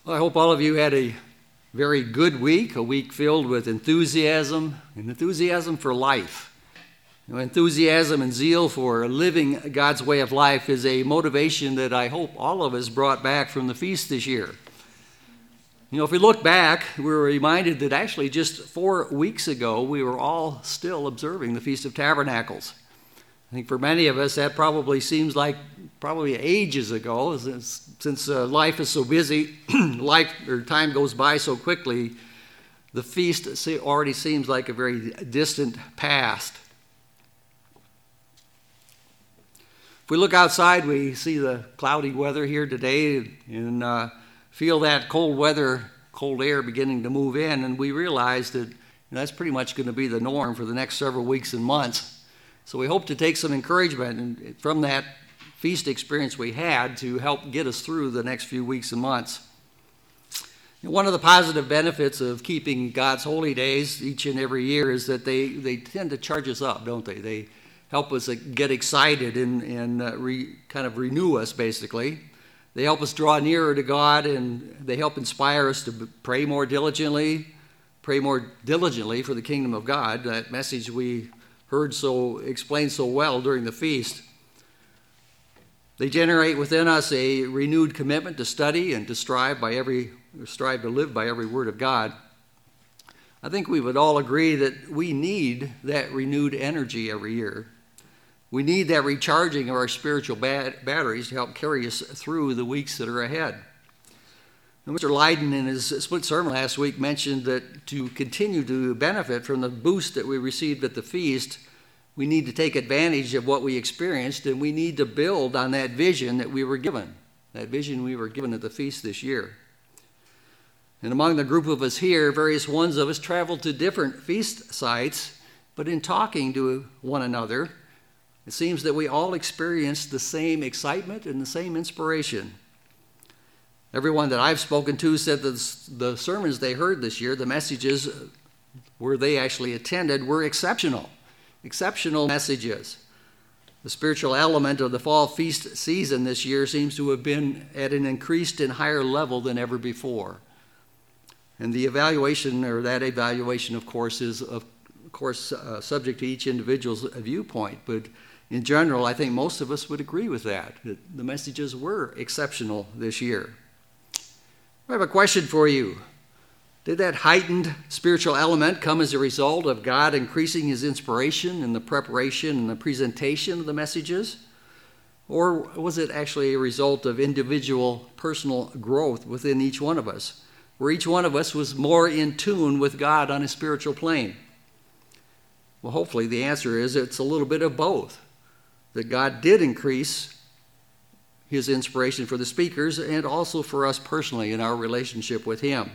Well, I hope all of you had a very good week, a week filled with enthusiasm and enthusiasm for life. Enthusiasm and zeal for living God's way of life is a motivation that I hope all of us brought back from the feast this year. If we look back, we're reminded that actually just 4 weeks ago, we were all still observing the Feast of Tabernacles. I think for many of us, that probably seems like ages ago, since life is so busy, time goes by so quickly, the feast already seems like a very distant past. If we look outside, we see the cloudy weather here today and feel that cold air beginning to move in, and we realize that that's pretty much going to be the norm for the next several weeks and months. So we hope to take some encouragement from that feast experience we had to help get us through the next few weeks and months. One of the positive benefits of keeping God's holy days each and every year is that they tend to charge us up, don't they? They help us get excited and kind of renew us, basically. They help us draw nearer to God, and they help inspire us to pray more diligently for the kingdom of God, that message we heard explained so well during the feast. They generate within us a renewed commitment to study and to strive to live by every word of God. I think we would all agree that we need that renewed energy every year. We need that recharging of our spiritual batteries to help carry us through the weeks that are ahead. And Mr. Leiden, in his split sermon last week, mentioned that to continue to benefit from the boost that we received at the feast, we need to take advantage of what we experienced, and we need to build on that vision that we were given at the feast this year. And among the group of us here, various ones of us traveled to different feast sites, but in talking to one another, it seems that we all experienced the same excitement and the same inspiration. Everyone that I've spoken to said that the sermons they heard this year, the messages where they actually attended, were exceptional messages. The spiritual element of the fall feast season this year seems to have been at an increased and higher level than ever before. And that evaluation, of course, is subject to each individual's viewpoint. But in general, I think most of us would agree with that the messages were exceptional this year. I have a question for you. Did that heightened spiritual element come as a result of God increasing his inspiration in the preparation and the presentation of the messages? Or was it actually a result of individual personal growth within each one of us, where each one of us was more in tune with God on a spiritual plane? Well, hopefully the answer is it's a little bit of both, that God did increase his inspiration for the speakers and also for us personally in our relationship with him.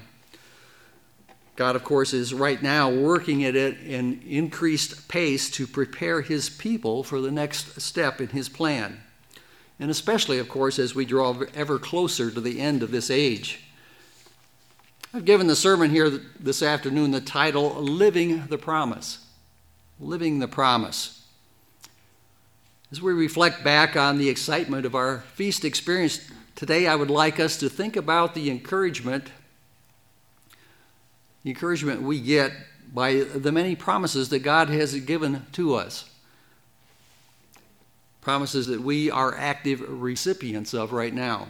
God, of course, is right now working at an increased pace to prepare his people for the next step in his plan. And especially, of course, as we draw ever closer to the end of this age. I've given the sermon here this afternoon the title, Living the Promise. Living the Promise. As we reflect back on the excitement of our feast experience today, I would like us to think about the encouragement we get by the many promises that God has given to us. Promises that we are active recipients of right now.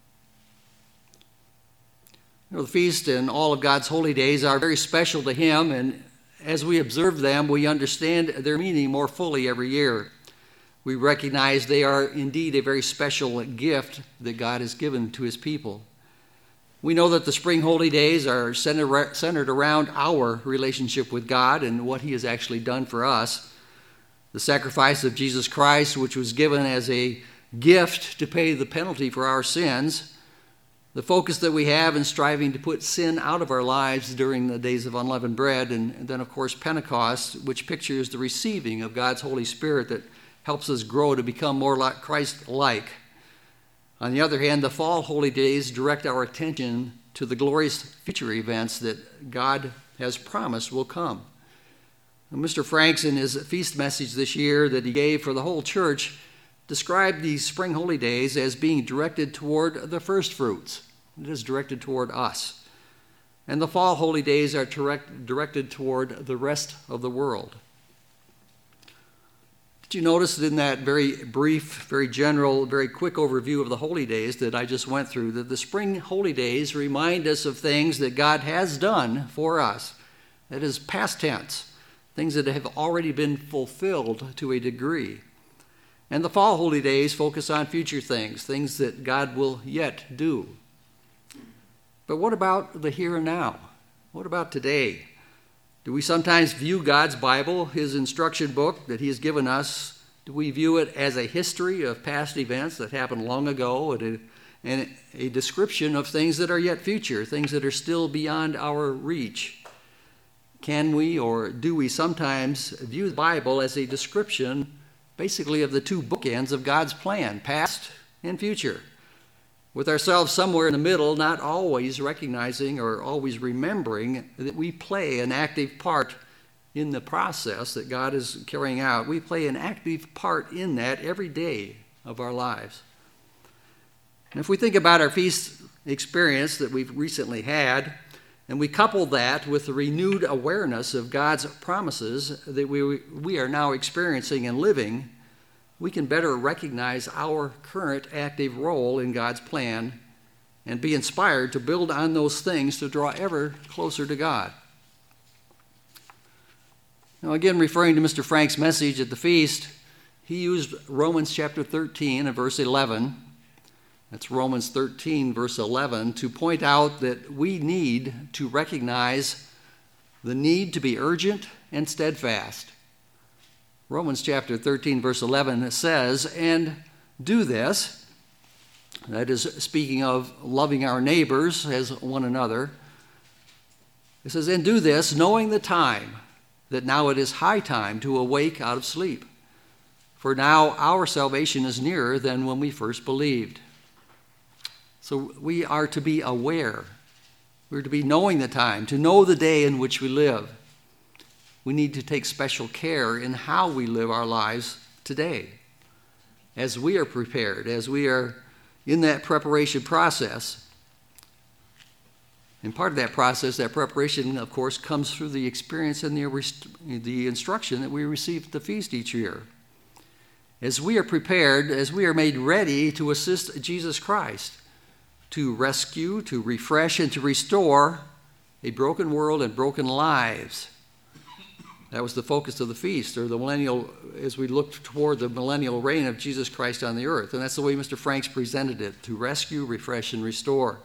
The feast and all of God's holy days are very special to him, and as we observe them, we understand their meaning more fully every year. We recognize they are indeed a very special gift that God has given to his people. We know that the spring holy days are centered around our relationship with God and what he has actually done for us. The sacrifice of Jesus Christ, which was given as a gift to pay the penalty for our sins. The focus that we have in striving to put sin out of our lives during the days of unleavened bread. And then, of course, Pentecost, which pictures the receiving of God's Holy Spirit that helps us grow to become more like Christ-like. On the other hand, the fall holy days direct our attention to the glorious future events that God has promised will come. And Mr. Franks, in his feast message this year that he gave for the whole church, described these spring holy days as being directed toward the first fruits. It is directed toward us. And the fall holy days are directed toward the rest of the world. Did you notice that in that very brief, very general, very quick overview of the holy days that I just went through, that the spring holy days remind us of things that God has done for us? That is past tense, things that have already been fulfilled to a degree. And the fall holy days focus on future things that God will yet do. But what about the here and now? What about today? Do we sometimes view God's Bible, his instruction book that he has given us, do we view it as a history of past events that happened long ago and a description of things that are yet future, things that are still beyond our reach? Can we or do we sometimes view the Bible as a description basically of the two bookends of God's plan, past and future, with ourselves somewhere in the middle, not always recognizing or always remembering that we play an active part in the process that God is carrying out? We play an active part in that every day of our lives. And if we think about our feast experience that we've recently had, and we couple that with the renewed awareness of God's promises that we are now experiencing and living, we can better recognize our current active role in God's plan and be inspired to build on those things to draw ever closer to God. Now, again, referring to Mr. Frank's message at the feast, he used Romans chapter 13 and verse 11. That's Romans 13, verse 11, to point out that we need to recognize the need to be urgent and steadfast. Romans chapter 13, verse 11 says, "And do this," that is speaking of loving our neighbors as one another. It says, "And do this, knowing the time, that now it is high time to awake out of sleep. For now our salvation is nearer than when we first believed." So we are to be aware. We're to be knowing the time, to know the day in which we live. We need to take special care in how we live our lives today, as we are prepared, as we are in that preparation process. And part of that process, that preparation, of course, comes through the experience and the instruction that we receive at the feast each year. As we are prepared, as we are made ready to assist Jesus Christ, to rescue, to refresh, and to restore a broken world and broken lives. That was the focus of the feast, or the millennial, as we looked toward the millennial reign of Jesus Christ on the earth. And that's the way Mr. Franks presented it, to rescue, refresh, and restore.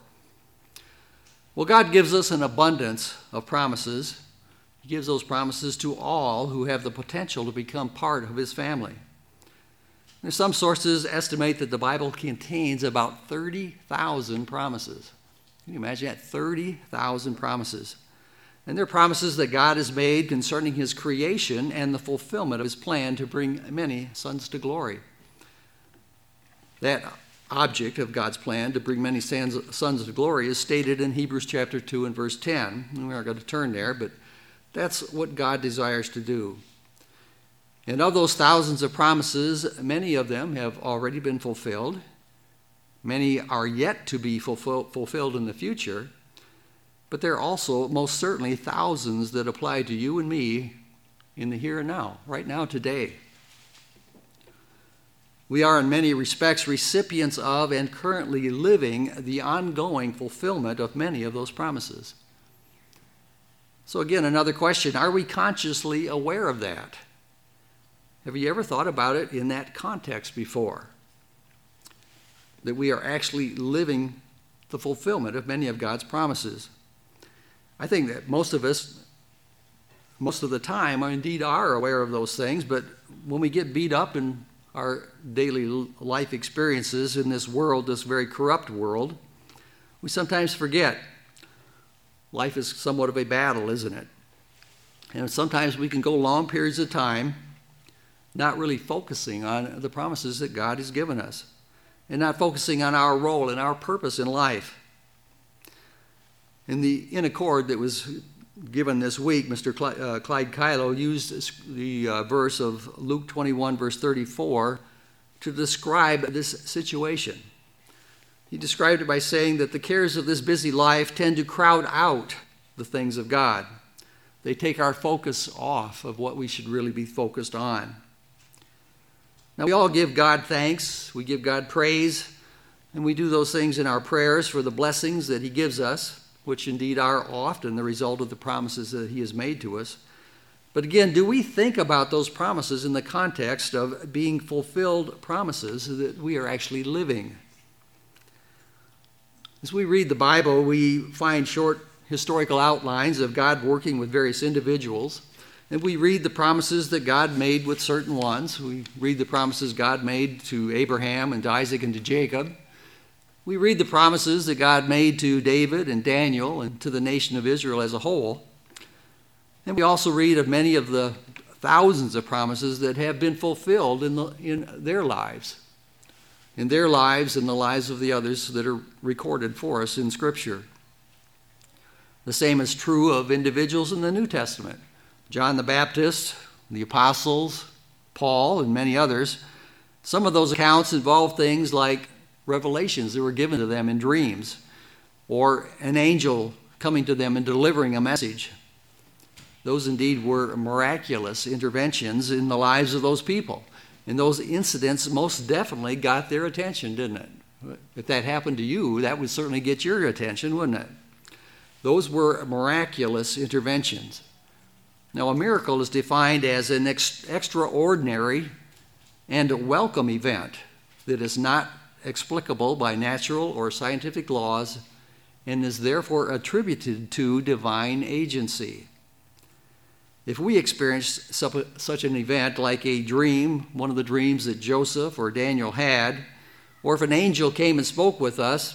Well, God gives us an abundance of promises. He gives those promises to all who have the potential to become part of his family. Now, some sources estimate that the Bible contains about 30,000 promises. Can you imagine that? 30,000 promises. And they're promises that God has made concerning his creation and the fulfillment of his plan to bring many sons to glory. That object of God's plan to bring many sons to glory is stated in Hebrews chapter 2 and verse 10. And we aren't going to turn there, but that's what God desires to do. And of those thousands of promises, many of them have already been fulfilled. Many are yet to be fulfilled in the future. But there are also most certainly thousands that apply to you and me in the here and now, right now, today. We are in many respects recipients of and currently living the ongoing fulfillment of many of those promises. So again, another question, are we consciously aware of that? Have you ever thought about it in that context before? That we are actually living the fulfillment of many of God's promises. I think that most of us, most of the time, indeed are aware of those things, but when we get beat up in our daily life experiences in this world, this very corrupt world, we sometimes forget. Life is somewhat of a battle, isn't it? And sometimes we can go long periods of time not really focusing on the promises that God has given us and not focusing on our role and our purpose in life. In the In Accord that was given this week, Mr. Clyde Kylo used the verse of Luke 21, verse 34, to describe this situation. He described it by saying that the cares of this busy life tend to crowd out the things of God. They take our focus off of what we should really be focused on. Now, we all give God thanks, we give God praise, and we do those things in our prayers for the blessings that He gives us, which indeed are often the result of the promises that He has made to us. But again, do we think about those promises in the context of being fulfilled promises that we are actually living? As we read the Bible, we find short historical outlines of God working with various individuals. And we read the promises that God made with certain ones. We read the promises God made to Abraham and to Isaac and to Jacob. We read the promises that God made to David and Daniel and to the nation of Israel as a whole. And we also read of many of the thousands of promises that have been fulfilled in their lives. In their lives and the lives of the others that are recorded for us in Scripture. The same is true of individuals in the New Testament. John the Baptist, the apostles, Paul, and many others. Some of those accounts involve things like revelations that were given to them in dreams, or an angel coming to them and delivering a message. Those indeed were miraculous interventions in the lives of those people. And those incidents most definitely got their attention, didn't it? If that happened to you, that would certainly get your attention, wouldn't it? Those were miraculous interventions. Now, a miracle is defined as an extraordinary and a welcome event that is not explicable by natural or scientific laws and is therefore attributed to divine agency. If we experience such an event like a dream, one of the dreams that Joseph or Daniel had, or if an angel came and spoke with us,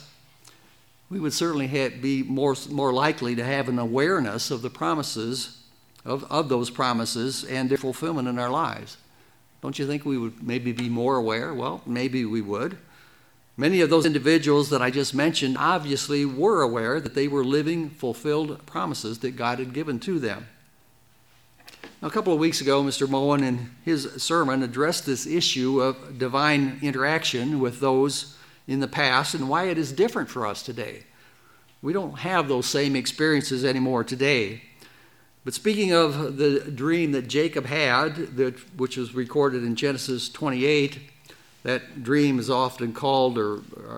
we would certainly be more likely to have an awareness of the promises, of those promises and their fulfillment in our lives. Don't you think we would maybe be more aware? Well, maybe we would. Many of those individuals that I just mentioned obviously were aware that they were living fulfilled promises that God had given to them. Now, a couple of weeks ago, Mr. Moen in his sermon addressed this issue of divine interaction with those in the past and why it is different for us today. We don't have those same experiences anymore today. But speaking of the dream that Jacob had, which was recorded in Genesis 28, that dream is often called or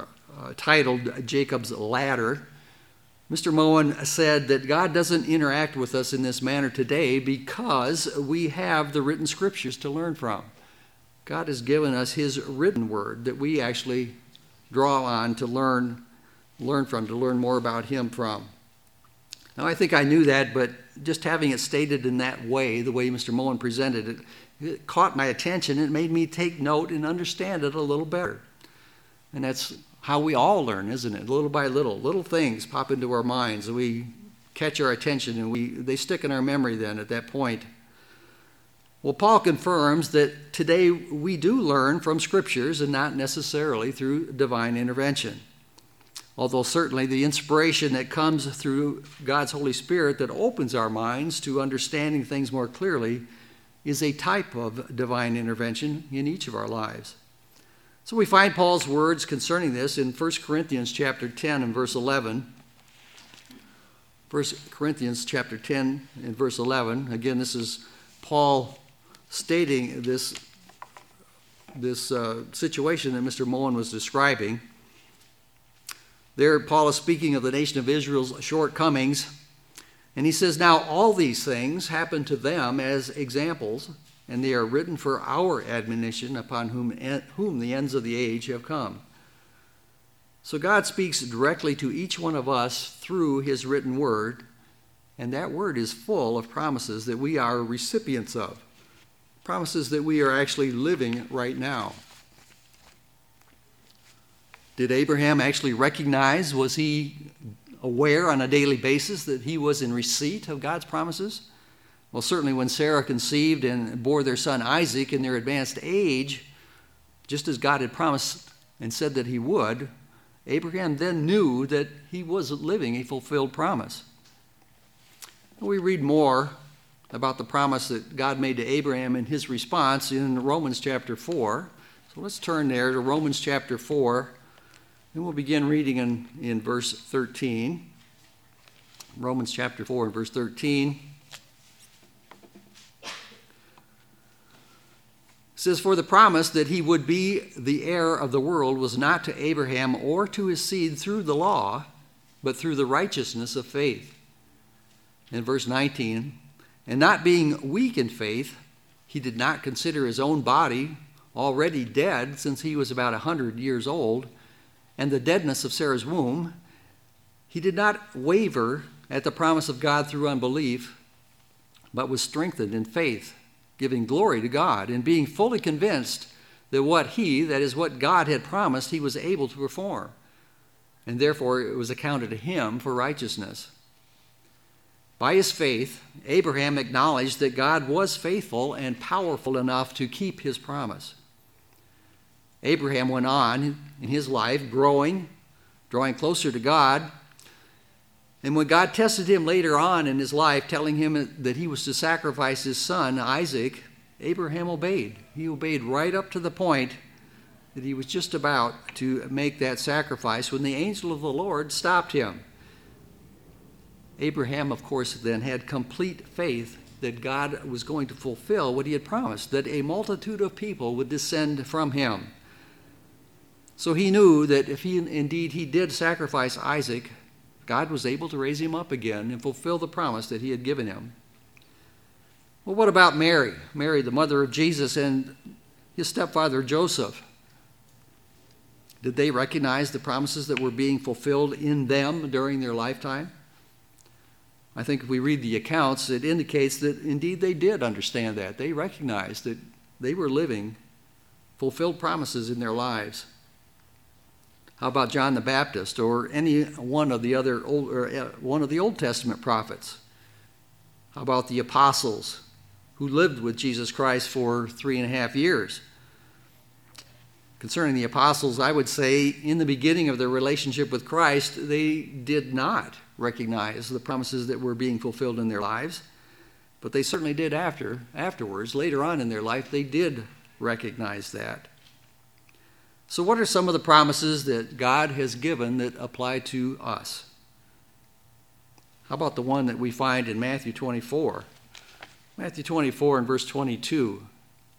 titled Jacob's Ladder. Mr. Moen said that God doesn't interact with us in this manner today because we have the written scriptures to learn from. God has given us His written word that we actually draw on to learn from, to learn more about Him from. Now, I think I knew that, but just having it stated in that way, the way Mr. Moen presented it, it caught my attention. It made me take note and understand it a little better. And that's how we all learn, isn't it? Little by little. Little things pop into our minds, and we catch our attention, and they stick in our memory then at that point. Well, Paul confirms that today we do learn from scriptures and not necessarily through divine intervention. Although certainly the inspiration that comes through God's Holy Spirit that opens our minds to understanding things more clearly is a type of divine intervention in each of our lives. So we find Paul's words concerning this in 1 Corinthians chapter 10 and verse 11. 1 Corinthians chapter 10 and verse 11. Again, this is Paul stating this situation that Mr. Moen was describing. There, Paul is speaking of the nation of Israel's shortcomings, and he says, "Now all these things happen to them as examples, and they are written for our admonition, upon whom the ends of the age have come." So God speaks directly to each one of us through His written word, and that word is full of promises that we are recipients of. Promises that we are actually living right now. Did Abraham actually recognize, was he aware on a daily basis that he was in receipt of God's promises? Well, certainly when Sarah conceived and bore their son Isaac in their advanced age, just as God had promised and said that He would, Abraham then knew that he was living a fulfilled promise. We read more about the promise that God made to Abraham and his response in Romans chapter 4. So let's turn there to Romans chapter 4 And we'll begin reading in verse 13. Romans chapter 4 and verse 13. It says, "For the promise that he would be the heir of the world was not to Abraham or to his seed through the law, but through the righteousness of faith." In verse 19, "And not being weak in faith, he did not consider his own body already dead, since he was about 100 years old, and the deadness of Sarah's womb. He did not waver at the promise of God through unbelief, but was strengthened in faith, giving glory to God, and being fully convinced that that is what God had promised, he was able to perform. And therefore it was accounted to him for righteousness. By his faith, Abraham acknowledged that God was faithful and powerful enough to keep his promise. Abraham went on in his life drawing closer to God. And when God tested him later on in his life, telling him that he was to sacrifice his son, Isaac, Abraham obeyed. He obeyed right up to the point that he was just about to make that sacrifice when the angel of the Lord stopped him. Abraham, of course, then had complete faith that God was going to fulfill what he had promised, that a multitude of people would descend from him. So he knew that if he did sacrifice Isaac, God was able to raise him up again and fulfill the promise that he had given him. Well, what about Mary? Mary, the mother of Jesus, and his stepfather Joseph. Did they recognize the promises that were being fulfilled in them during their lifetime? I think if we read the accounts, it indicates that indeed they did understand that. They recognized that they were living fulfilled promises in their lives. How about John the Baptist or any one of the Old Testament prophets? How about the apostles who lived with Jesus Christ for 3.5 years? Concerning the apostles, I would say in the beginning of their relationship with Christ, they did not recognize the promises that were being fulfilled in their lives, but they certainly did afterwards. Later on in their life, they did recognize that. So what are some of the promises that God has given that apply to us? How about the one that we find in Matthew 24? Matthew 24 and verse 22.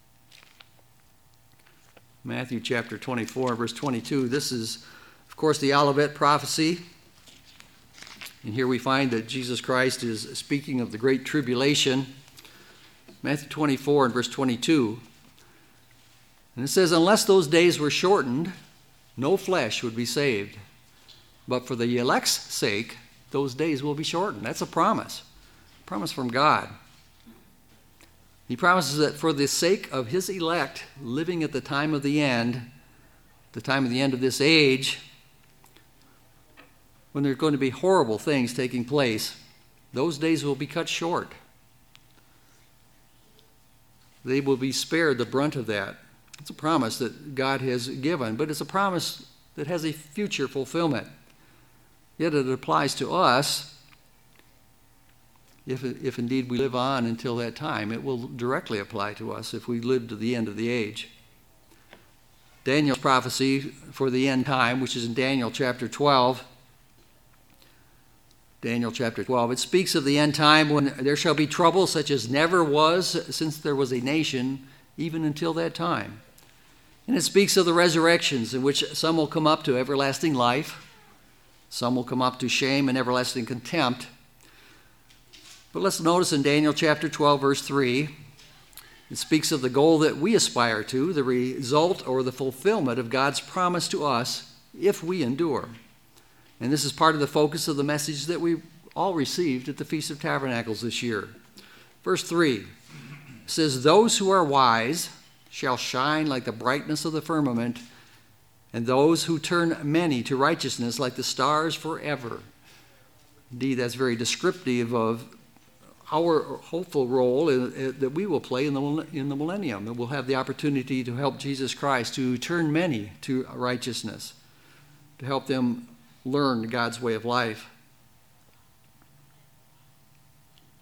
Matthew chapter 24 and verse 22. This is, of course, the Olivet prophecy. And here we find that Jesus Christ is speaking of the great tribulation. Matthew 24 and verse 22. And it says, "Unless those days were shortened, no flesh would be saved. But for the elect's sake, those days will be shortened." That's a promise from God. He promises that for the sake of his elect living at the time of the end of this age, when there's going to be horrible things taking place, those days will be cut short. They will be spared the brunt of that. It's a promise that God has given, but it's a promise that has a future fulfillment. Yet it applies to us. If indeed we live on until that time, it will directly apply to us if we live to the end of the age. Daniel's prophecy for the end time, which is in Daniel chapter 12. Daniel chapter 12. It speaks of the end time when there shall be trouble such as never was since there was a nation, even until that time. And it speaks of the resurrections in which some will come up to everlasting life, some will come up to shame and everlasting contempt. But let's notice in Daniel chapter 12, verse 3, it speaks of the goal that we aspire to, the result or the fulfillment of God's promise to us if we endure. And this is part of the focus of the message that we all received at the Feast of Tabernacles this year. Verse 3 says, "Those who are wise shall shine like the brightness of the firmament, and those who turn many to righteousness like the stars forever." Indeed, that's very descriptive of our hopeful role that we will play in the millennium. That we'll have the opportunity to help Jesus Christ to turn many to righteousness, to help them learn God's way of life.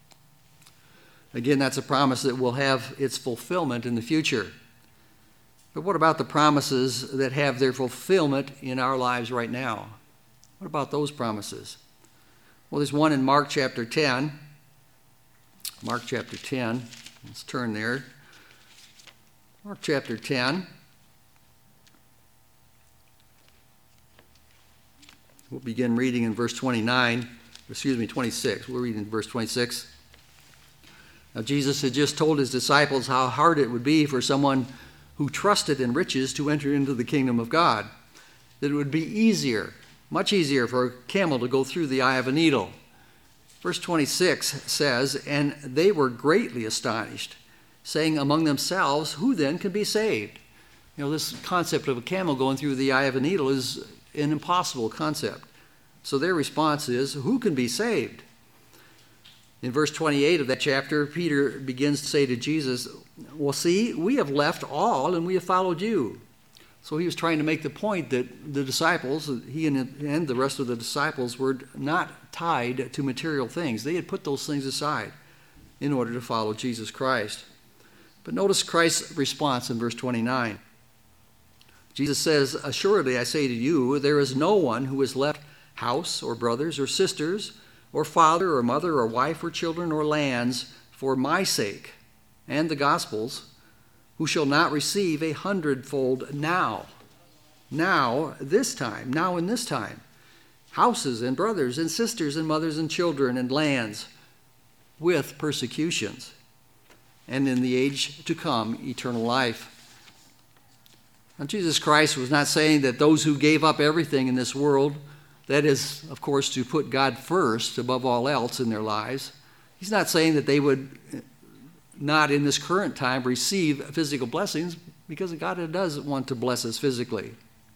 Again, that's a promise that will have its fulfillment in the future. But what about the promises that have their fulfillment in our lives right now? What about those promises? Well, there's one in Mark chapter 10. Mark chapter 10. Let's turn there. Mark chapter 10. We'll begin reading in verse 26. We're reading verse 26. Now, Jesus had just told his disciples how hard it would be for someone who trusted in riches to enter into the kingdom of God. That it would be easier, much easier for a camel to go through the eye of a needle. Verse 26 says, "And they were greatly astonished, saying among themselves, 'Who then can be saved?'" You know, this concept of a camel going through the eye of a needle is an impossible concept. So their response is, "Who can be saved?" In verse 28 of that chapter, Peter begins to say to Jesus, "Well, see, we have left all and we have followed you." So he was trying to make the point that the disciples, he and the rest of the disciples, were not tied to material things. They had put those things aside in order to follow Jesus Christ. But notice Christ's response in verse 29. Jesus says, "Assuredly I say to you, there is no one who has left house or brothers or sisters or father or mother or wife or children or lands for my sake and the gospel's, who shall not receive 100-fold now in this time, houses and brothers and sisters and mothers and children and lands, with persecutions, and in the age to come eternal life." Now, Jesus Christ was not saying that those who gave up everything in this world, that is, of course, to put God first above all else in their lives, he's not saying that they would not in this current time receive physical blessings, because God does want to bless us physically.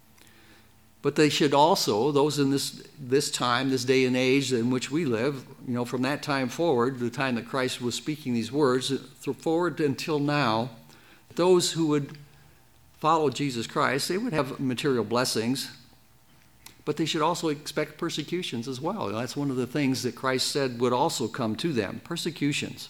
But they should also, those in this time, this day and age in which we live, you know, from that time forward, the time that Christ was speaking these words, forward until now, those who would follow Jesus Christ, they would have material blessings, but they should also expect persecutions as well. That's one of the things that Christ said would also come to them, persecutions.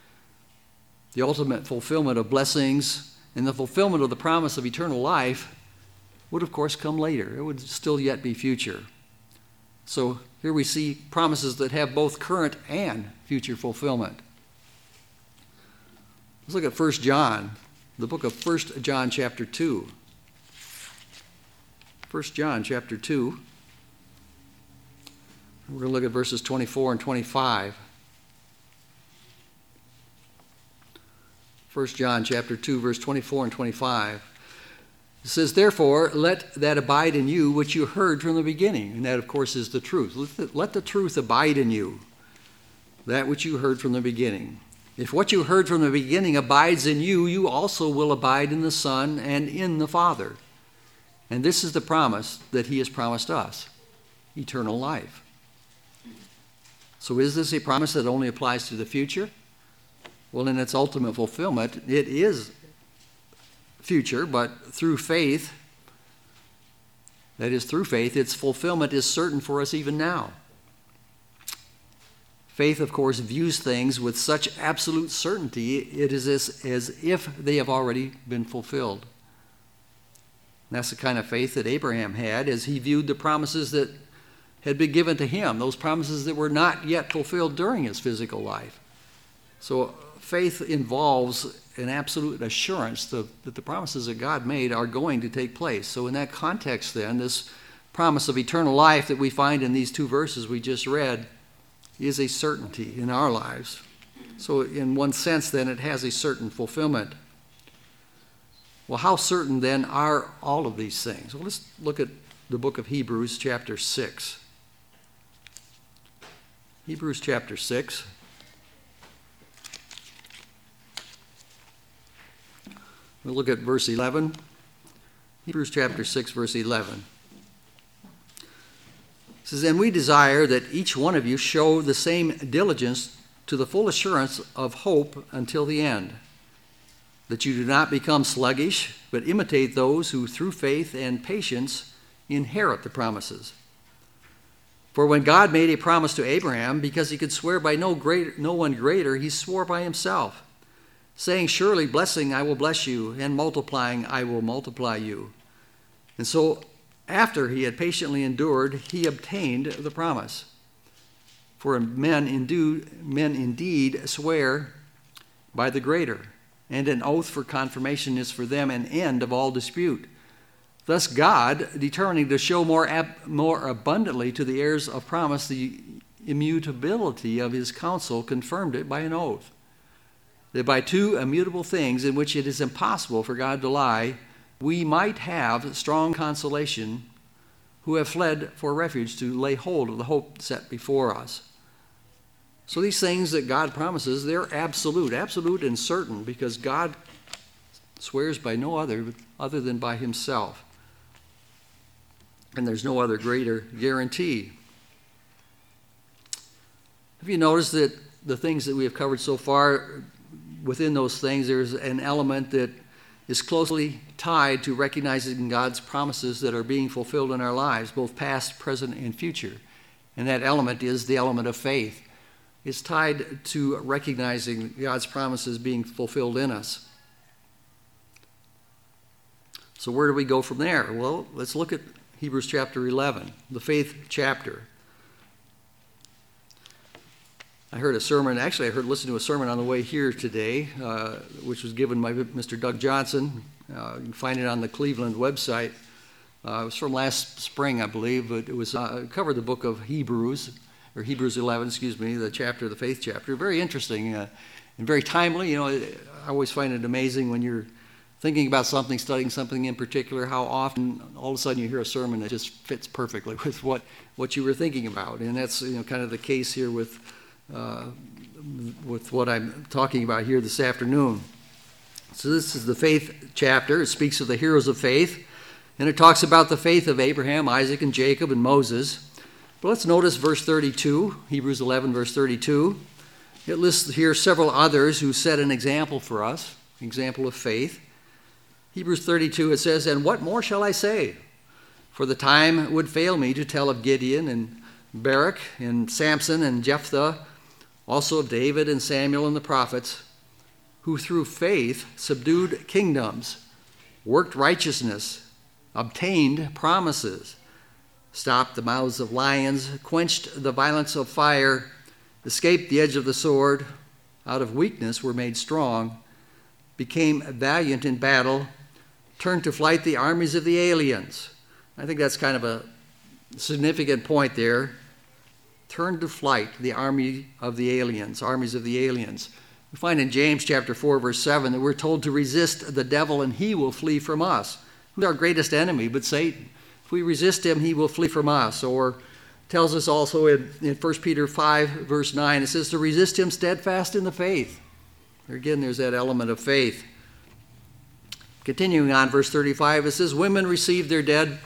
The ultimate fulfillment of blessings and the fulfillment of the promise of eternal life would, of course, come later. It would still yet be future. So here we see promises that have both current and future fulfillment. Let's look at 1 John, the book of 1 John chapter 2. 1 John chapter 2. We're going to look at verses 24 and 25. 1 John chapter 2, verse 24 and 25. It says, "Therefore, let that abide in you which you heard from the beginning." And that, of course, is the truth. Let the truth abide in you, that which you heard from the beginning. If what you heard from the beginning abides in you, you also will abide in the Son and in the Father. And this is the promise that he has promised us, eternal life. So is this a promise that only applies to the future? Well, in its ultimate fulfillment, it is future, but through faith, that is through faith, its fulfillment is certain for us even now. Faith, of course, views things with such absolute certainty, it is as if they have already been fulfilled. And that's the kind of faith that Abraham had as he viewed the promises that had been given to him, those promises that were not yet fulfilled during his physical life. So faith involves an absolute assurance that the promises that God made are going to take place. So in that context then, this promise of eternal life that we find in these two verses we just read is a certainty in our lives. So in one sense then, it has a certain fulfillment. Well, how certain then are all of these things? Well, let's look at the book of Hebrews chapter 6. Hebrews chapter 6. We'll look at verse 11. Hebrews chapter 6, verse 11. It says, "And we desire that each one of you show the same diligence to the full assurance of hope until the end, that you do not become sluggish, but imitate those who through faith and patience inherit the promises. For when God made a promise to Abraham, because he could swear by no one greater, he swore by himself, saying, surely blessing I will bless you, and multiplying I will multiply you. And so after he had patiently endured, he obtained the promise. For men indeed swear by the greater, and an oath for confirmation is for them an end of all dispute. Thus God, determining to show more abundantly to the heirs of promise the immutability of his counsel, confirmed it by an oath, that by two immutable things in which it is impossible for God to lie, we might have strong consolation who have fled for refuge to lay hold of the hope set before us. So these things that God promises, they're absolute and certain, because God swears by no other than by himself. And there's no other greater guarantee. Have you noticed that the things that we have covered so far, within those things, there's an element that is closely tied to recognizing God's promises that are being fulfilled in our lives, both past, present, and future. And that element is the element of faith. It's tied to recognizing God's promises being fulfilled in us. So where do we go from there? Well, let's look at Hebrews chapter 11, the faith chapter. I listened to a sermon on the way here today, which was given by Mr. Doug Johnson. You can find it on the Cleveland website. It was from last spring, I believe, but it was covered the book of Hebrews 11, the faith chapter. Very interesting and very timely. I always find it amazing when you're thinking about something, studying something in particular, how often all of a sudden you hear a sermon that just fits perfectly with what you were thinking about. And that's kind of the case here with what I'm talking about here this afternoon. So this is the faith chapter. It speaks of the heroes of faith, and it talks about the faith of Abraham, Isaac, and Jacob, and Moses. But let's notice verse 32, Hebrews 11, verse 32. It lists here several others who set an example for us, an example of faith. Hebrews 32, it says, "And what more shall I say? For the time would fail me to tell of Gideon and Barak and Samson and Jephthah, also of David and Samuel and the prophets, who through faith subdued kingdoms, worked righteousness, obtained promises, stopped the mouths of lions, quenched the violence of fire, escaped the edge of the sword, out of weakness were made strong, became valiant in battle, turned to flight the armies of the aliens." I think that's kind of a significant point there. Turned to flight the armies of the aliens. We find in James chapter 4, verse 7 that we're told to resist the devil and he will flee from us. Who's our greatest enemy but Satan? If we resist him, he will flee from us. Or tells us also in 1 Peter 5, verse 9, it says to resist him steadfast in the faith. Again, there's that element of faith. Continuing on, verse 35, it says, "Women received their dead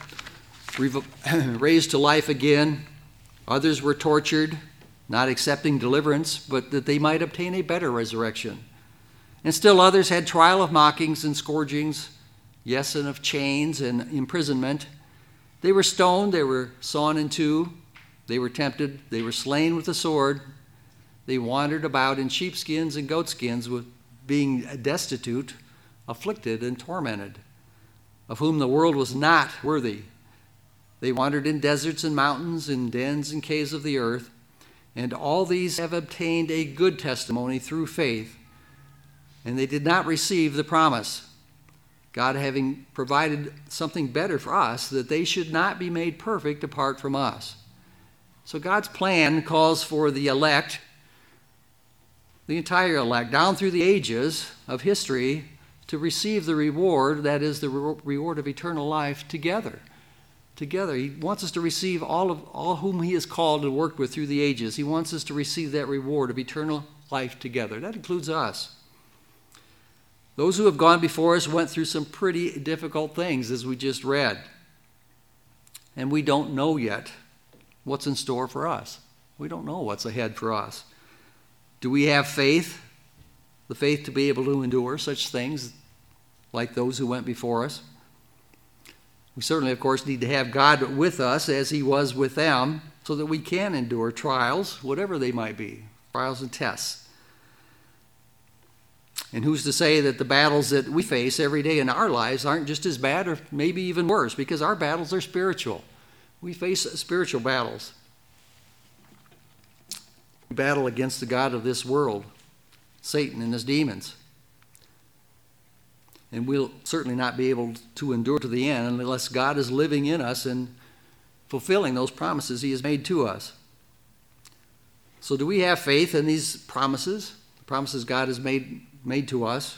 raised to life again. Others were tortured, not accepting deliverance, but that they might obtain a better resurrection. And still others had trial of mockings and scourgings, yes, and of chains and imprisonment. They were stoned, they were sawn in two, they were tempted, they were slain with the sword. They wandered about in sheepskins and goatskins, with being destitute, afflicted, and tormented, of whom the world was not worthy. They wandered in deserts and mountains, in dens and caves of the earth, and all these have obtained a good testimony through faith, and they did not receive the promise, God having provided something better for us, that they should not be made perfect apart from us." So God's plan calls for the elect, the entire elect, down through the ages of history, to receive the reward, that is the reward of eternal life, together. He wants us to receive all whom he has called and worked with through the ages. He wants us to receive that reward of eternal life together. That includes us. Those who have gone before us went through some pretty difficult things, as we just read. And we don't know yet what's in store for us. We don't know what's ahead for us. Do we have faith? The faith to be able to endure such things like those who went before us? We certainly, of course, need to have God with us as he was with them, so that we can endure trials, whatever they might be, trials and tests. And who's to say that the battles that we face every day in our lives aren't just as bad or maybe even worse, because our battles are spiritual. We face spiritual battles. We battle against the god of this world, Satan and his demons. And we'll certainly not be able to endure to the end unless God is living in us and fulfilling those promises he has made to us. So do we have faith in these promises, the promises God has made to us?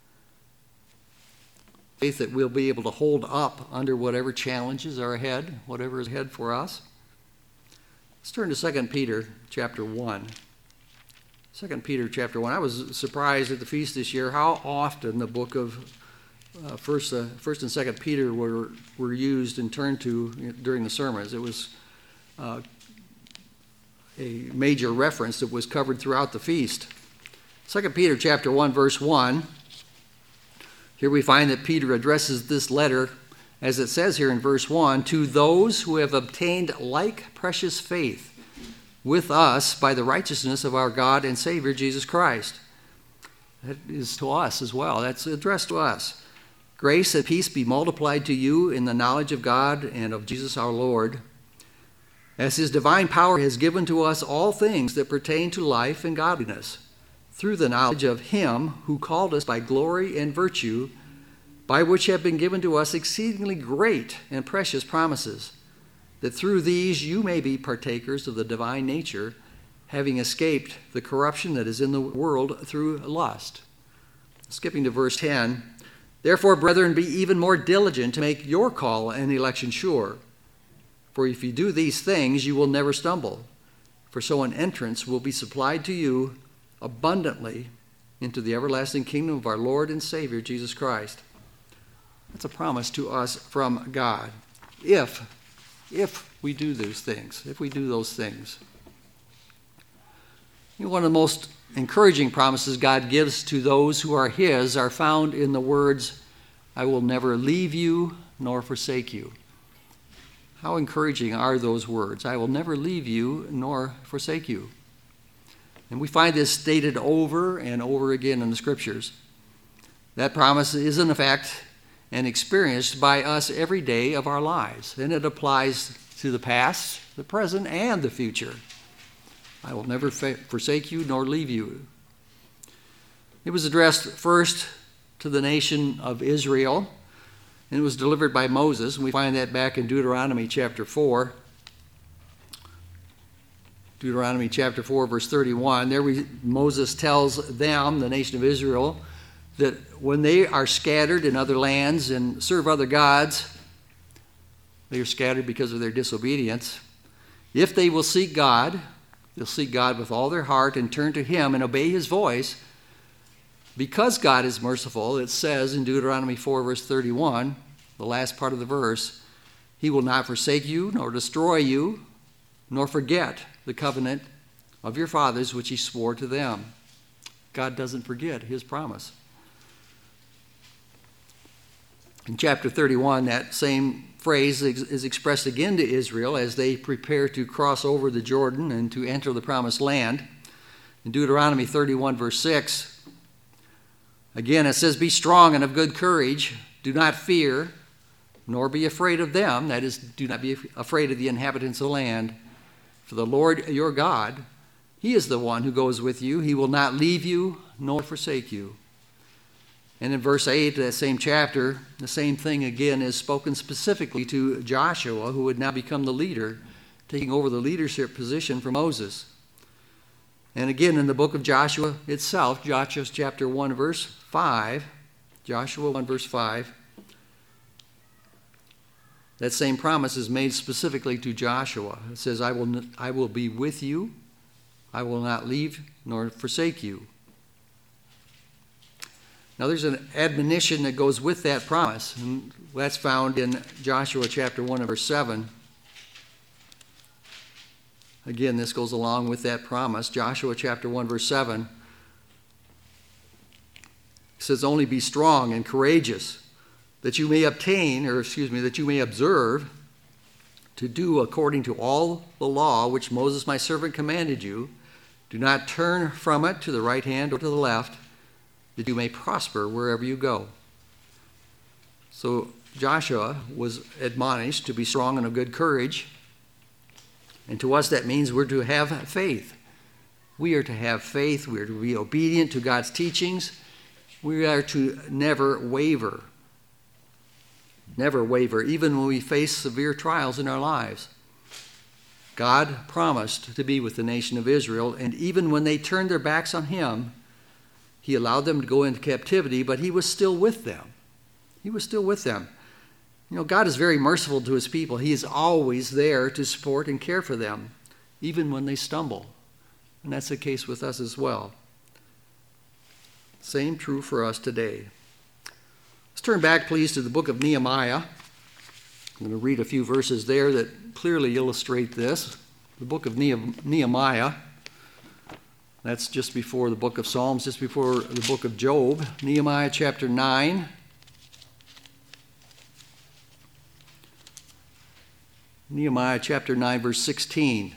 Faith that we'll be able to hold up under whatever challenges are ahead, whatever is ahead for us. Let's turn to 2 Peter chapter 1. 2 Peter chapter 1. I was surprised at the feast this year how often the book of First and 2 Peter were used and turned to during the sermons. It was a major reference that was covered throughout the feast. 2 Peter chapter 1, verse 1. Here we find that Peter addresses this letter, as it says here in verse 1, to those who have obtained like precious faith with us by the righteousness of our God and Savior Jesus Christ. That is to us as well. That's addressed to us. Grace and peace be multiplied to you in the knowledge of God and of Jesus our Lord, as his divine power has given to us all things that pertain to life and godliness, through the knowledge of him who called us by glory and virtue, by which have been given to us exceedingly great and precious promises, that through these you may be partakers of the divine nature, having escaped the corruption that is in the world through lust. Skipping to verse 10, therefore, brethren, be even more diligent to make your call and election sure. For if you do these things, you will never stumble. For so an entrance will be supplied to you abundantly into the everlasting kingdom of our Lord and Savior, Jesus Christ. That's a promise to us from God. If we do those things, You know, one of the most encouraging promises God gives to those who are his are found in the words, I will never leave you nor forsake you. How encouraging are those words? I will never leave you nor forsake you. And we find this stated over and over again in the Scriptures. That promise is in effect and experienced by us every day of our lives. And it applies to the past, the present, and the future. I will never forsake you nor leave you. It was addressed first to the nation of Israel, and it was delivered by Moses. And we find that back in Deuteronomy chapter 4. Deuteronomy chapter 4, verse 31. There Moses tells them, the nation of Israel, that when they are scattered in other lands and serve other gods, they are scattered because of their disobedience. If they will seek God, they'll seek God with all their heart and turn to him and obey his voice. Because God is merciful, it says in Deuteronomy 4, verse 31, the last part of the verse, he will not forsake you, nor destroy you, nor forget the covenant of your fathers, which he swore to them. God doesn't forget his promise. In chapter 31, that same phrase is expressed again to Israel as they prepare to cross over the Jordan and to enter the promised land. In Deuteronomy 31, verse 6, again it says, be strong and of good courage, do not fear, nor be afraid of them. That is, do not be afraid of the inhabitants of the land. For the Lord your God, he is the one who goes with you. He will not leave you nor forsake you. And in verse 8, that same chapter, the same thing again is spoken specifically to Joshua, who would now become the leader, taking over the leadership position from Moses. And again in the book of Joshua itself, Joshua chapter 1, verse 5, Joshua 1, verse 5, that same promise is made specifically to Joshua. It says, I will be with you, I will not leave nor forsake you. Now there's an admonition that goes with that promise, and that's found in Joshua chapter 1 and verse 7. Again, this goes along with that promise. Joshua chapter 1 verse 7. It says, only be strong and courageous, that you may observe to do according to all the law which Moses my servant commanded you. Do not turn from it to the right hand or to the left, that you may prosper wherever you go. So Joshua was admonished to be strong and of good courage. And to us that means we're to have faith. We are to have faith. We are to be obedient to God's teachings. We are to never waver. Never waver, even when we face severe trials in our lives. God promised to be with the nation of Israel, and even when they turned their backs on him, he allowed them to go into captivity, but he was still with them. He was still with them. You know, God is very merciful to his people. He is always there to support and care for them, even when they stumble. And that's the case with us as well. Same true for us today. Let's turn back, please, to the book of Nehemiah. I'm going to read a few verses there that clearly illustrate this. The book of Nehemiah. That's just before the book of Psalms, just before the book of Job. Nehemiah chapter 9. Nehemiah chapter 9, verse 16.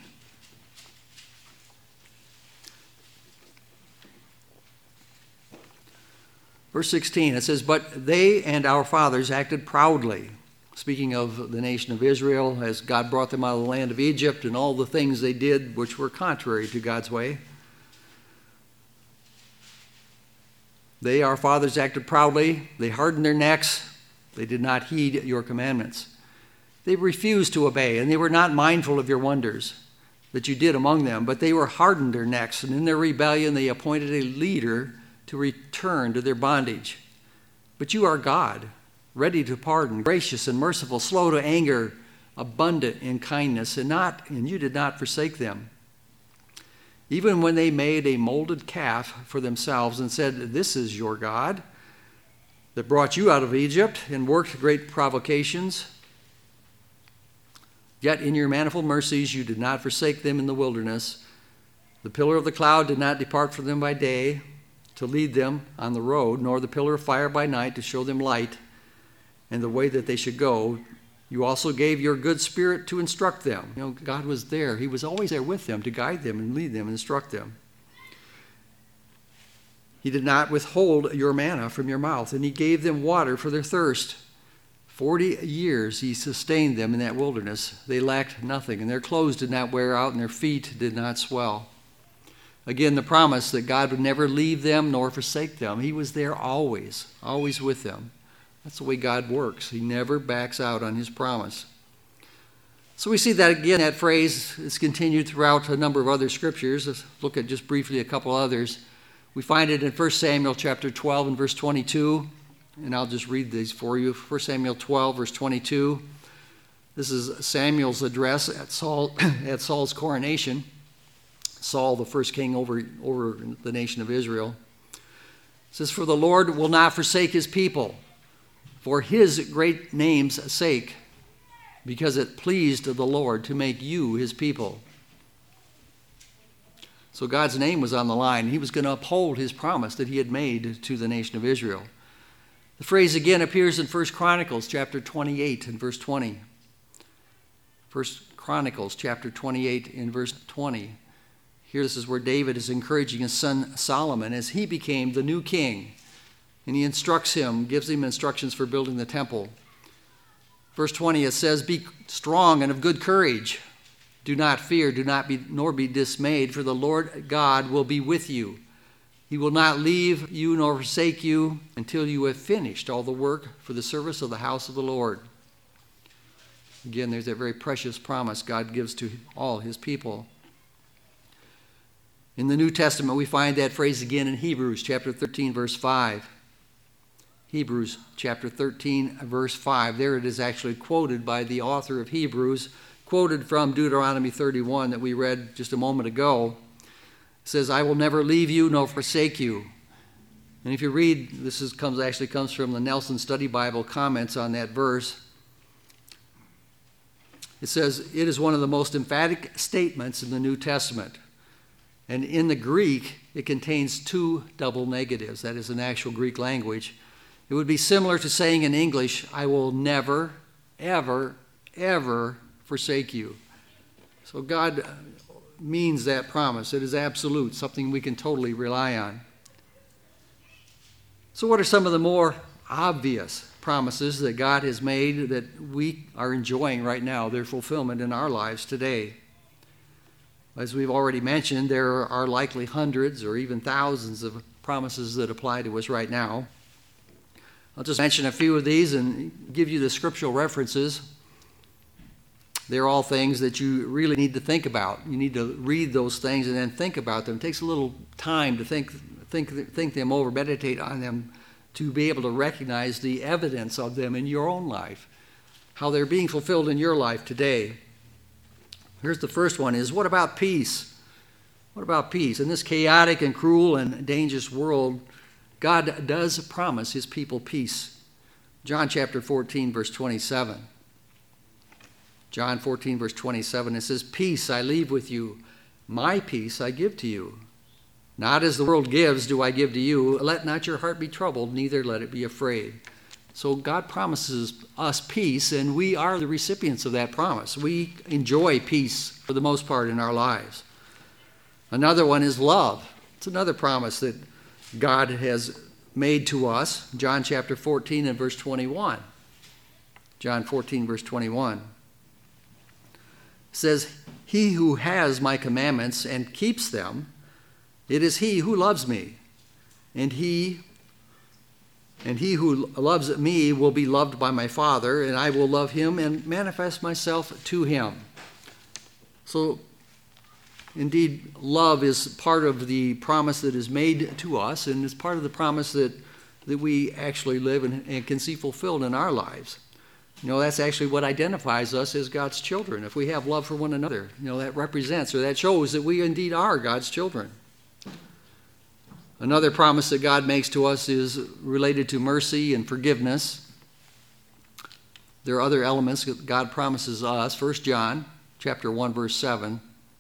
Verse 16, it says, "But they and our fathers acted proudly." Speaking of the nation of Israel, as God brought them out of the land of Egypt and all the things they did which were contrary to God's way. They, our fathers, acted proudly. They hardened their necks. They did not heed your commandments. They refused to obey, and they were not mindful of your wonders that you did among them, but they were hardened their necks, and in their rebellion they appointed a leader to return to their bondage. But you are God, ready to pardon, gracious and merciful, slow to anger, abundant in kindness, and you did not forsake them. Even when they made a molded calf for themselves and said, "This is your God that brought you out of Egypt and worked great provocations," yet in your manifold mercies you did not forsake them in the wilderness. The pillar of the cloud did not depart from them by day to lead them on the road, nor the pillar of fire by night to show them light and the way that they should go. You also gave your good spirit to instruct them. You know, God was there. He was always there with them to guide them and lead them and instruct them. He did not withhold your manna from your mouth, and he gave them water for their thirst. 40 years he sustained them in that wilderness. They lacked nothing, and their clothes did not wear out, and their feet did not swell. Again, the promise that God would never leave them nor forsake them. He was there always, always with them. That's the way God works. He never backs out on his promise. So we see that again, that phrase is continued throughout a number of other scriptures. Let's look at just briefly a couple others. We find it in 1 Samuel chapter 12 and verse 22. And I'll just read these for you. 1 Samuel 12, verse 22. This is Samuel's address at Saul's coronation. Saul, the first king over the nation of Israel. It says, "For the Lord will not forsake his people for his great name's sake, because it pleased the Lord to make you his people." So God's name was on the line. He was going to uphold his promise that he had made to the nation of Israel. The phrase again appears in 1 Chronicles chapter 28 and verse 20. 1 Chronicles chapter 28 and verse 20. Here, this is where David is encouraging his son Solomon as he became the new king. And he instructs him, gives him instructions for building the temple. Verse 20, it says, "Be strong and of good courage. Do not fear, nor be dismayed, for the Lord God will be with you. He will not leave you nor forsake you until you have finished all the work for the service of the house of the Lord." Again, there's that very precious promise God gives to all his people. In the New Testament, we find that phrase again in Hebrews chapter 13, verse 5. Hebrews chapter 13, verse 5. There it is actually quoted by the author of Hebrews, quoted from Deuteronomy 31 that we read just a moment ago. It says, "I will never leave you nor forsake you." And if you read, this comes from the Nelson Study Bible comments on that verse. It says, it is one of the most emphatic statements in the New Testament. And in the Greek, it contains two double negatives. That is an actual Greek language. It would be similar to saying in English, "I will never, ever, ever forsake you." So God means that promise. It is absolute, something we can totally rely on. So what are some of the more obvious promises that God has made that we are enjoying right now, their fulfillment in our lives today? As we've already mentioned, there are likely hundreds or even thousands of promises that apply to us right now. I'll just mention a few of these and give you the scriptural references. They're all things that you really need to think about. You need to read those things and then think about them. It takes a little time to think them over, meditate on them, to be able to recognize the evidence of them in your own life, how they're being fulfilled in your life today. Here's the first one is, what about peace? What about peace? In this chaotic and cruel and dangerous world, God does promise his people peace. John chapter 14, verse 27. John 14, verse 27, it says, "Peace I leave with you, my peace I give to you. Not as the world gives do I give to you. Let not your heart be troubled, neither let it be afraid." So God promises us peace, and we are the recipients of that promise. We enjoy peace for the most part in our lives. Another one is love. It's another promise that God has made to us. John chapter 14 and verse 21. John 14, verse 21. It says, "He who has my commandments and keeps them, it is he who loves me. And he who loves me will be loved by my Father, and I will love him and manifest myself to him." So, indeed, love is part of the promise that is made to us, and is part of the promise that we actually live and can see fulfilled in our lives. You know, that's actually what identifies us as God's children. If we have love for one another, you know, that represents or that shows that we indeed are God's children. Another promise that God makes to us is related to mercy and forgiveness. There are other elements that God promises us. 1 John chapter 1, verse 7.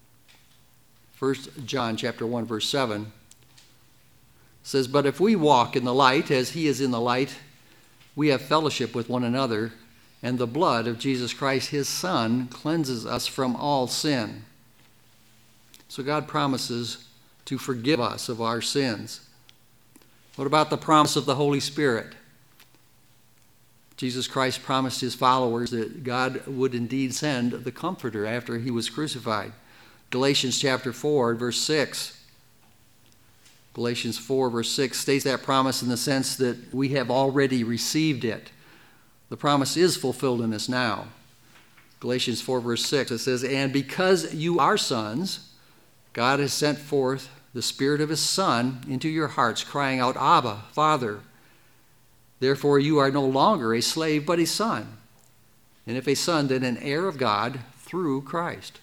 1 John chapter 1, verse 7 says, "But if we walk in the light as he is in the light, we have fellowship with one another, and the blood of Jesus Christ, his Son, cleanses us from all sin." So God promises to forgive us of our sins. What about the promise of the Holy Spirit? Jesus Christ promised his followers that God would indeed send the Comforter after he was crucified. Galatians chapter 4, verse 6. Galatians 4, verse 6 states that promise in the sense that we have already received it. The promise is fulfilled in us now. Galatians 4, verse 6, it says, "And because you are sons, God has sent forth the Spirit of his Son into your hearts, crying out, 'Abba, Father.' Therefore you are no longer a slave, but a son. And if a son, then an heir of God through Christ."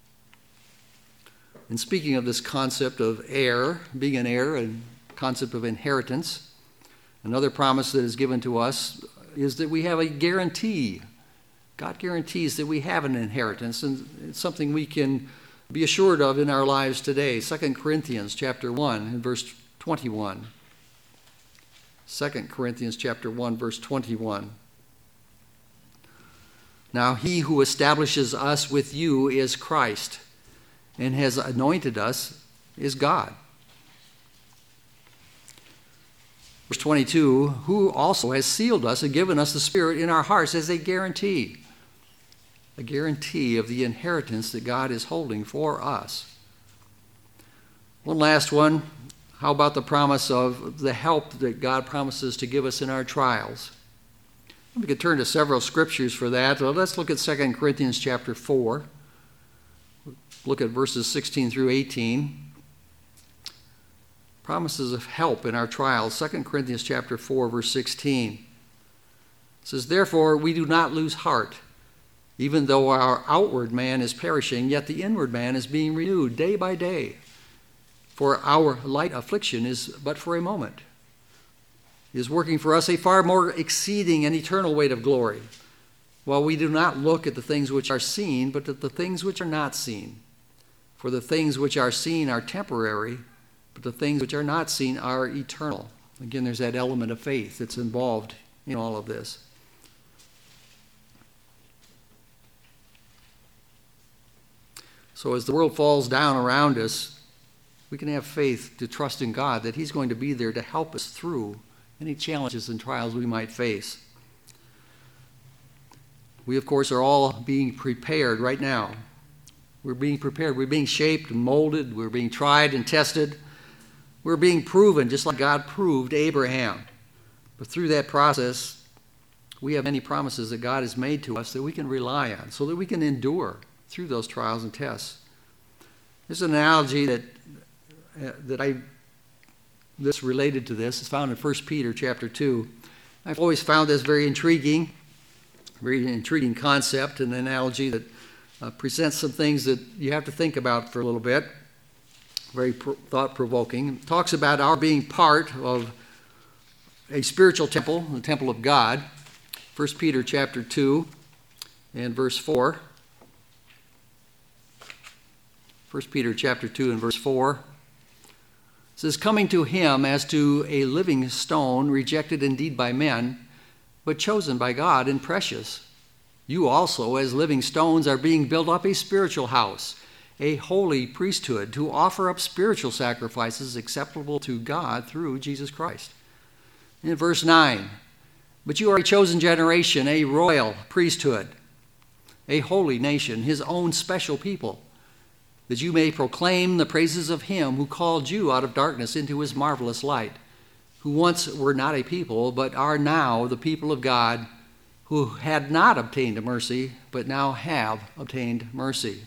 And speaking of this concept of heir, being an heir, and concept of inheritance, another promise that is given to us is that we have a guarantee. God guarantees that we have an inheritance, and it's something we can be assured of in our lives today. 2 Corinthians chapter 1 and verse 21. 2 Corinthians chapter 1, verse 21. "Now he who establishes us with you is Christ, and has anointed us is God." Verse 22, "Who also has sealed us and given us the Spirit in our hearts as a guarantee of the inheritance that God is holding for us." One last one. How about the promise of the help that God promises to give us in our trials? We could turn to several scriptures for that. Well, let's look at 2 Corinthians chapter 4. Look at verses 16 through 18. Promises of help in our trials. 2 Corinthians chapter 4, verse 16. It says, "Therefore we do not lose heart. Even though our outward man is perishing, yet the inward man is being renewed day by day. For our light affliction is but for a moment. It is working for us a far more exceeding and eternal weight of glory. While we do not look at the things which are seen, but at the things which are not seen. For the things which are seen are temporary, but the things which are not seen are eternal." Again, there's that element of faith that's involved in all of this. So as the world falls down around us, we can have faith to trust in God that he's going to be there to help us through any challenges and trials we might face. We, of course, are all being prepared right now. We're being prepared. We're being shaped and molded. We're being tried and tested. We're being proven, just like God proved Abraham. But through that process, we have many promises that God has made to us that we can rely on so that we can endure through those trials and tests. There's an analogy that's related to this. It's found in 1 Peter chapter 2. I've always found this very intriguing concept, an analogy that presents some things that you have to think about for a little bit. Very thought-provoking. It talks about our being part of a spiritual temple, the temple of God. 1 Peter chapter 2 and verse 4. 1 Peter chapter 2 and verse 4. It says, coming to him as to a living stone, rejected indeed by men, but chosen by God and precious. You also, as living stones, are being built up a spiritual house, a holy priesthood, to offer up spiritual sacrifices acceptable to God through Jesus Christ. In verse 9, but you are a chosen generation, a royal priesthood, a holy nation, his own special people, that you may proclaim the praises of him who called you out of darkness into his marvelous light, who once were not a people, but are now the people of God, who had not obtained mercy, but now have obtained mercy.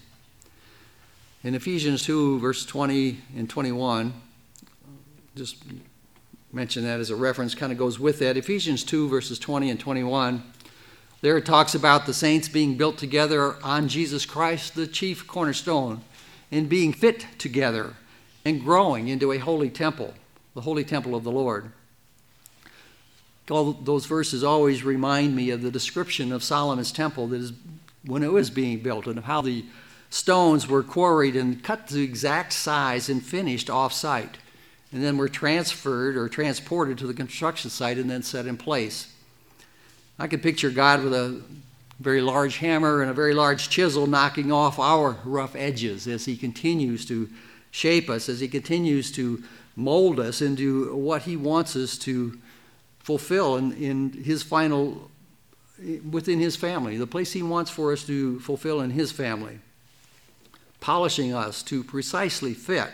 In Ephesians 2, verse 20 and 21, just mention that as a reference, kind of goes with that. Ephesians 2, verses 20 and 21, there it talks about the saints being built together on Jesus Christ, the chief cornerstone, and being fit together and growing into a holy temple, the holy temple of the Lord. All those verses always remind me of the description of Solomon's temple that is when it was being built, and of how the stones were quarried and cut to the exact size and finished off-site, and then were transferred or transported to the construction site and then set in place. I could picture God with a very large hammer and a very large chisel knocking off our rough edges as he continues to shape us, as he continues to mold us into what he wants us to fulfill in his final, within his family, the place he wants for us to fulfill in his family, polishing us to precisely fit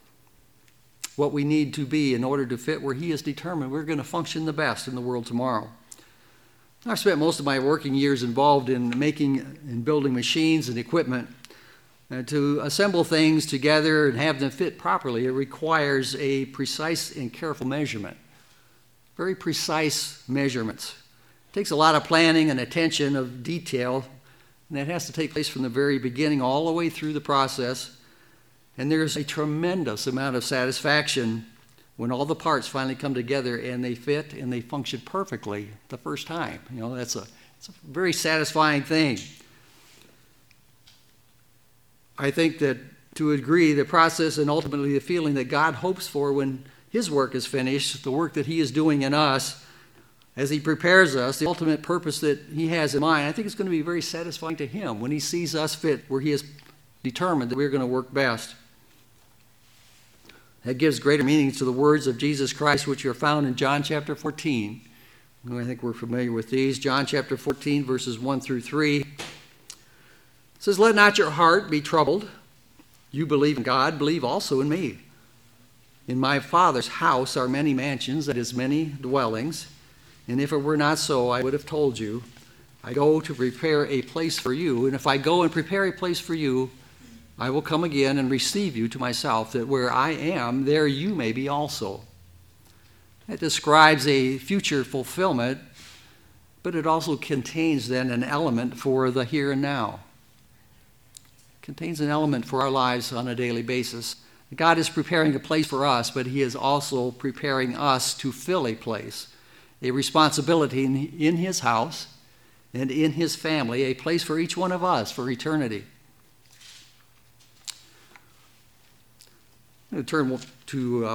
what we need to be in order to fit where he has determined we're going to function the best in the world tomorrow. I've spent most of my working years involved in making and building machines and equipment. To assemble things together and have them fit properly, it requires a precise and careful measurement. Very precise measurements. It takes a lot of planning and attention of detail, and that has to take place from the very beginning all the way through the process. And there's a tremendous amount of satisfaction when all the parts finally come together and they fit and they function perfectly the first time. You know, it's a very satisfying thing. I think that to a degree, the process and ultimately the feeling that God hopes for when his work is finished, the work that he is doing in us, as he prepares us, the ultimate purpose that he has in mind, I think it's going to be very satisfying to him when he sees us fit where he has determined that we're going to work best. That gives greater meaning to the words of Jesus Christ, which are found in John chapter 14. I think we're familiar with these. John chapter 14, verses 1 through 3. It says, let not your heart be troubled. You believe in God, believe also in me. In my Father's house are many mansions, that is, many dwellings. And if it were not so, I would have told you. I go to prepare a place for you. And if I go and prepare a place for you, I will come again and receive you to myself, that where I am, there you may be also. That describes a future fulfillment, but it also contains then an element for the here and now. It contains an element for our lives on a daily basis. God is preparing a place for us, but he is also preparing us to fill a place, a responsibility in his house and in his family, a place for each one of us for eternity. I'm going to turn to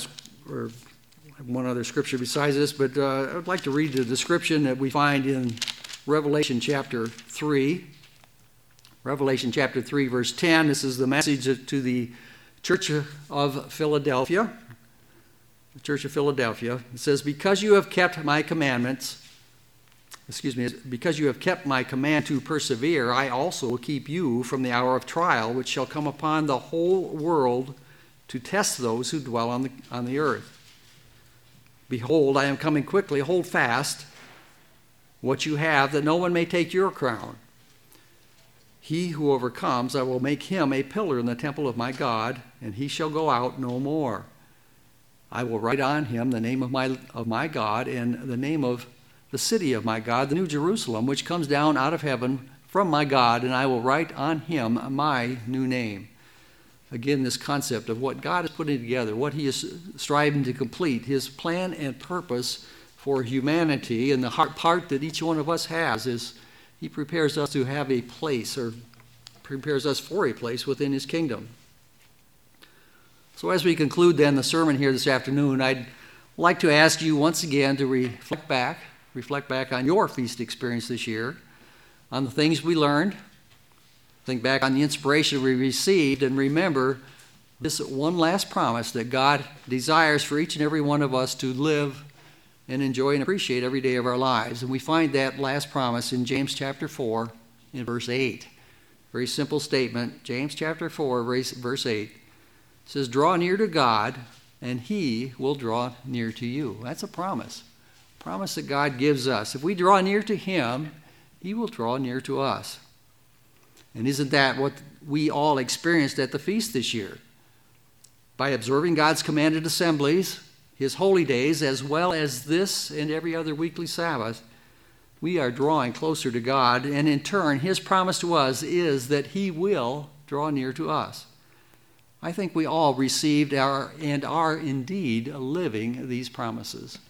one other scripture besides this, but I would like to read the description that we find in Revelation chapter 3. Revelation chapter 3, verse 10. This is the message to the Church of Philadelphia. the Church of Philadelphia. It says, because you have kept my commandments, because you have kept my command to persevere, I also will keep you from the hour of trial, which shall come upon the whole world to test those who dwell on the earth. Behold, I am coming quickly. Hold fast what you have, that no one may take your crown. He who overcomes, I will make him a pillar in the temple of my God, and he shall go out no more. I will write on him the name of my God, and the name of the city of my God, the New Jerusalem, which comes down out of heaven from my God, and I will write on him my new name. Again, this concept of what God is putting together, what he is striving to complete, his plan and purpose for humanity, and the part that each one of us has is he prepares us to have a place, or prepares us for a place within his kingdom. So as we conclude then the sermon here this afternoon, I'd like to ask you once again to reflect back on your feast experience this year, on the things we learned, think back on the inspiration we received, and remember this one last promise that God desires for each and every one of us to live and enjoy and appreciate every day of our lives. And we find that last promise in James chapter 4 in verse 8. Very simple statement. James chapter 4, verse 8. It says, draw near to God, and he will draw near to you. That's a promise. A promise that God gives us. If we draw near to him, he will draw near to us. And isn't that what we all experienced at the feast this year? By observing God's commanded assemblies, his holy days, as well as this and every other weekly Sabbath, we are drawing closer to God, and in turn, his promise to us is that he will draw near to us. I think we all received and are indeed living these promises.